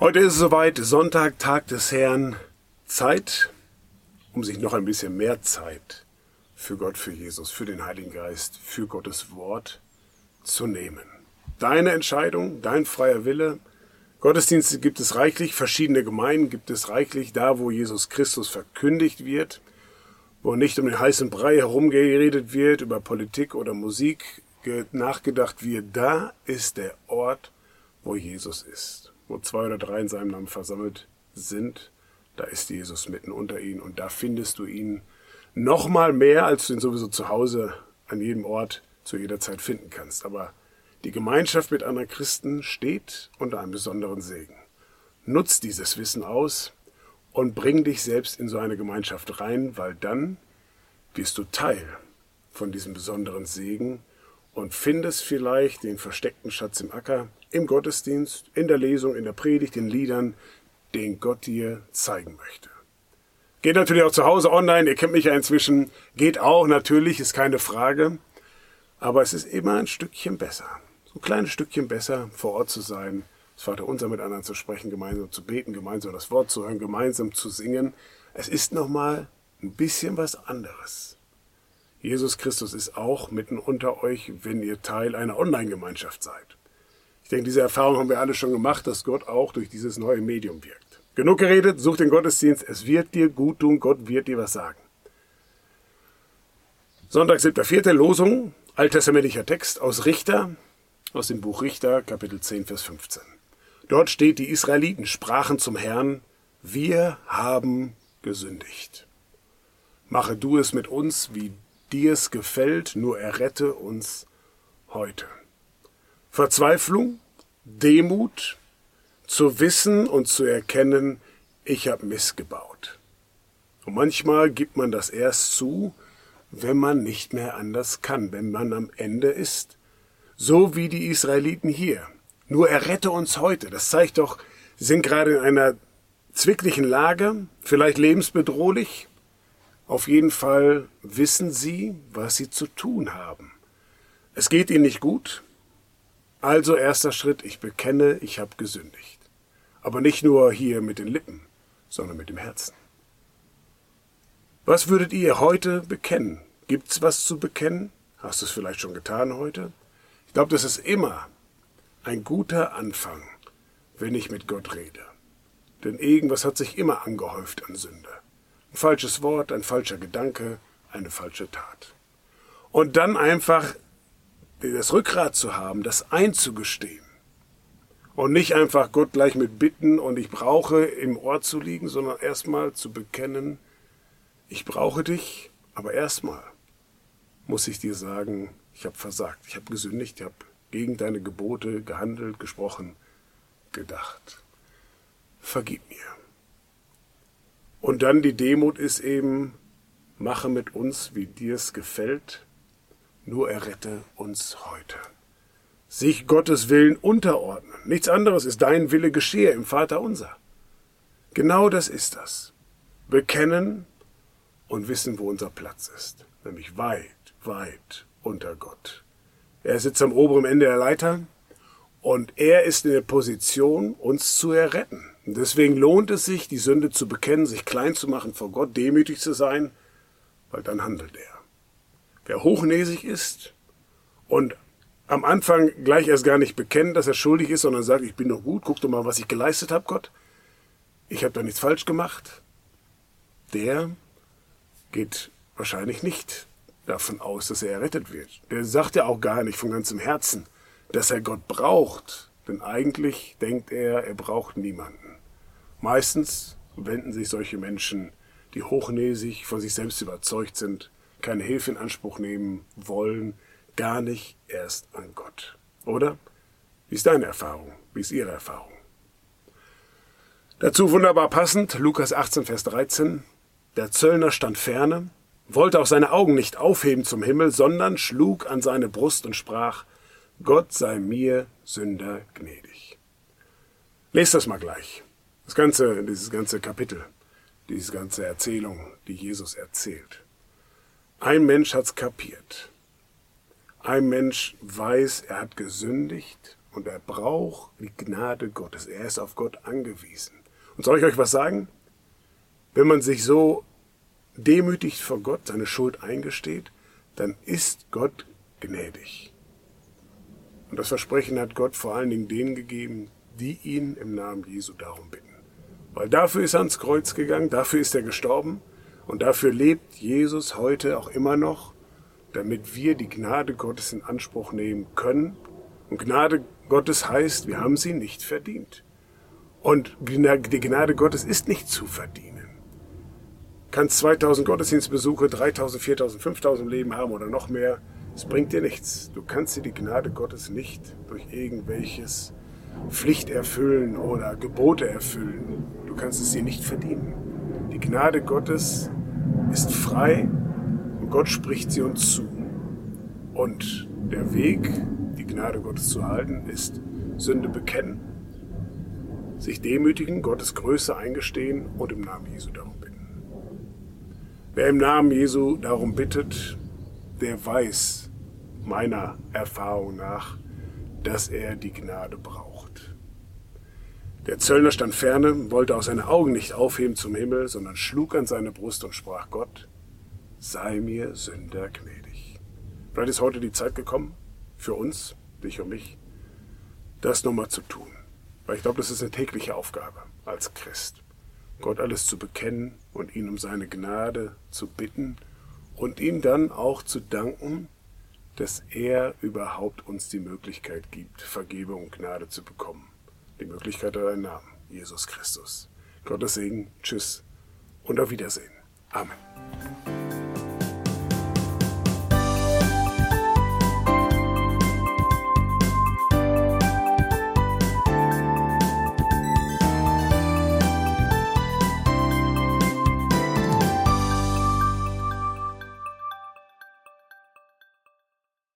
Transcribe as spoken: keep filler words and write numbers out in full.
Heute ist es soweit, Sonntag, Tag des Herrn. Zeit, um sich noch ein bisschen mehr Zeit für Gott, für Jesus, für den Heiligen Geist, für Gottes Wort zu nehmen. Deine Entscheidung, dein freier Wille. Gottesdienste gibt es reichlich, verschiedene Gemeinden gibt es reichlich, da wo Jesus Christus verkündigt wird, wo nicht um den heißen Brei herumgeredet wird, über Politik oder Musik nachgedacht wird. Da ist der Ort, wo Jesus ist. Wo zwei oder drei in seinem Namen versammelt sind, da ist Jesus mitten unter ihnen und da findest du ihn noch mal mehr, als du ihn sowieso zu Hause an jedem Ort zu jeder Zeit finden kannst. Aber die Gemeinschaft mit anderen Christen steht unter einem besonderen Segen. Nutz dieses Wissen aus und bring dich selbst in so eine Gemeinschaft rein, weil dann wirst du Teil von diesem besonderen Segen und findest vielleicht den versteckten Schatz im Acker, im Gottesdienst, in der Lesung, in der Predigt, in Liedern, den Gott dir zeigen möchte. Geht natürlich auch zu Hause online, ihr kennt mich ja inzwischen, geht auch natürlich, ist keine Frage, aber es ist immer ein Stückchen besser, so ein kleines Stückchen besser, vor Ort zu sein, das Vaterunser mit anderen zu sprechen, gemeinsam zu beten, gemeinsam das Wort zu hören, gemeinsam zu singen. Es ist nochmal ein bisschen was anderes. Jesus Christus ist auch mitten unter euch, wenn ihr Teil einer Online-Gemeinschaft seid. Ich denke, diese Erfahrung haben wir alle schon gemacht, dass Gott auch durch dieses neue Medium wirkt. Genug geredet, such den Gottesdienst, es wird dir gut tun, Gott wird dir was sagen. Sonntag, siebter vierte Losung, alttestamentlicher Text aus Richter, aus dem Buch Richter, Kapitel zehn, Vers fünfzehn. Dort steht, die Israeliten sprachen zum Herrn, wir haben gesündigt. Mache du es mit uns, wie dir es gefällt, nur errette uns heute. Verzweiflung, Demut, zu wissen und zu erkennen, ich habe Mist gebaut. Und manchmal gibt man das erst zu, wenn man nicht mehr anders kann, wenn man am Ende ist. So wie die Israeliten hier. Nur errette uns heute. Das zeigt doch, sie sind gerade in einer zwicklichen Lage, vielleicht lebensbedrohlich. Auf jeden Fall wissen sie, was sie zu tun haben. Es geht ihnen nicht gut. Also erster Schritt, ich bekenne, ich habe gesündigt. Aber nicht nur hier mit den Lippen, sondern mit dem Herzen. Was würdet ihr heute bekennen? Gibt's was zu bekennen? Hast du es vielleicht schon getan heute? Ich glaube, das ist immer ein guter Anfang, wenn ich mit Gott rede. Denn irgendwas hat sich immer angehäuft an Sünde. Ein falsches Wort, ein falscher Gedanke, eine falsche Tat. Und dann einfach das Rückgrat zu haben, das einzugestehen. Und nicht einfach Gott gleich mit bitten und ich brauche im Ohr zu liegen, sondern erstmal zu bekennen, ich brauche dich, aber erstmal muss ich dir sagen, ich habe versagt, ich habe gesündigt, ich habe gegen deine Gebote gehandelt, gesprochen, gedacht. Vergib mir. Und dann die Demut ist eben, mache mit uns, wie dir es gefällt, nur errette uns heute. Sich Gottes Willen unterordnen. Nichts anderes ist dein Wille geschehe im Vaterunser. Genau das ist das. Bekennen und wissen, wo unser Platz ist. Nämlich weit, weit unter Gott. Er sitzt am oberen Ende der Leiter und er ist in der Position, uns zu erretten. Und deswegen lohnt es sich, die Sünde zu bekennen, sich klein zu machen vor Gott, demütig zu sein, weil dann handelt er. Wer hochnäsig ist und am Anfang gleich erst gar nicht bekennt, dass er schuldig ist, sondern sagt, ich bin doch gut, guck doch mal, was ich geleistet habe, Gott. Ich habe doch nichts falsch gemacht. Der geht wahrscheinlich nicht davon aus, dass er errettet wird. Der sagt ja auch gar nicht von ganzem Herzen, dass er Gott braucht. Denn eigentlich denkt er, er braucht niemanden. Meistens wenden sich solche Menschen, die hochnäsig, von sich selbst überzeugt sind, keine Hilfe in Anspruch nehmen wollen, gar nicht erst an Gott. Oder? Wie ist deine Erfahrung? Wie ist ihre Erfahrung? Dazu wunderbar passend, Lukas achtzehn, Vers dreizehn. Der Zöllner stand ferne, wollte auch seine Augen nicht aufheben zum Himmel, sondern schlug an seine Brust und sprach, Gott sei mir, Sünder, gnädig. Lest das mal gleich. Das ganze, dieses ganze Kapitel, diese ganze Erzählung, die Jesus erzählt. Ein Mensch hat's kapiert. Ein Mensch weiß, er hat gesündigt Und er braucht die Gnade Gottes. Er ist auf Gott angewiesen. Und soll ich euch was sagen? Wenn man sich so demütigt vor Gott, seine Schuld eingesteht, dann ist Gott gnädig. Und das Versprechen hat Gott vor allen Dingen denen gegeben, die ihn im Namen Jesu darum bitten. Weil dafür ist er ans Kreuz gegangen, dafür ist er gestorben und dafür lebt Jesus heute auch immer noch, damit wir die Gnade Gottes in Anspruch nehmen können. Und Gnade Gottes heißt, wir haben sie nicht verdient. Und die Gnade Gottes ist nicht zu verdienen. Du kannst zweitausend Gottesdienstbesuche, dreitausend, viertausend, fünftausend Leben haben oder noch mehr. Es bringt dir nichts. Du kannst dir die Gnade Gottes nicht durch irgendwelches Pflichterfüllen oder Gebote erfüllen. Du kannst es dir nicht verdienen. Die Gnade Gottes ist frei und Gott spricht sie uns zu. Und der Weg, die Gnade Gottes zu halten, ist Sünde bekennen, sich demütigen, Gottes Größe eingestehen und im Namen Jesu darum bitten. Wer im Namen Jesu darum bittet, der weiß meiner Erfahrung nach, dass er die Gnade braucht. Der Zöllner stand ferne, wollte auch seine Augen nicht aufheben zum Himmel, sondern schlug an seine Brust und sprach: Gott, sei mir Sünder gnädig. Vielleicht ist heute die Zeit gekommen, für uns, dich und mich, das nochmal zu tun. Weil ich glaube, das ist eine tägliche Aufgabe als Christ. Gott alles zu bekennen und ihn um seine Gnade zu bitten und ihm dann auch zu danken, dass er überhaupt uns die Möglichkeit gibt, Vergebung und Gnade zu bekommen. Die Möglichkeit hat einen Namen, Jesus Christus. Gottes Segen, tschüss und auf Wiedersehen. Amen.